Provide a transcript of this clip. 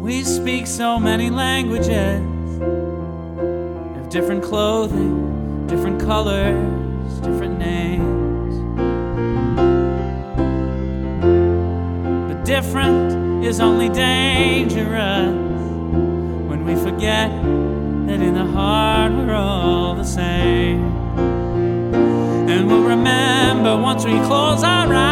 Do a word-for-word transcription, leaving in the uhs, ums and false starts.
We speak so many languages, have different clothing, different colors, different names. But different is only dangerous when we forget that in the heart we're all the same. And we'll remember once we close our eyes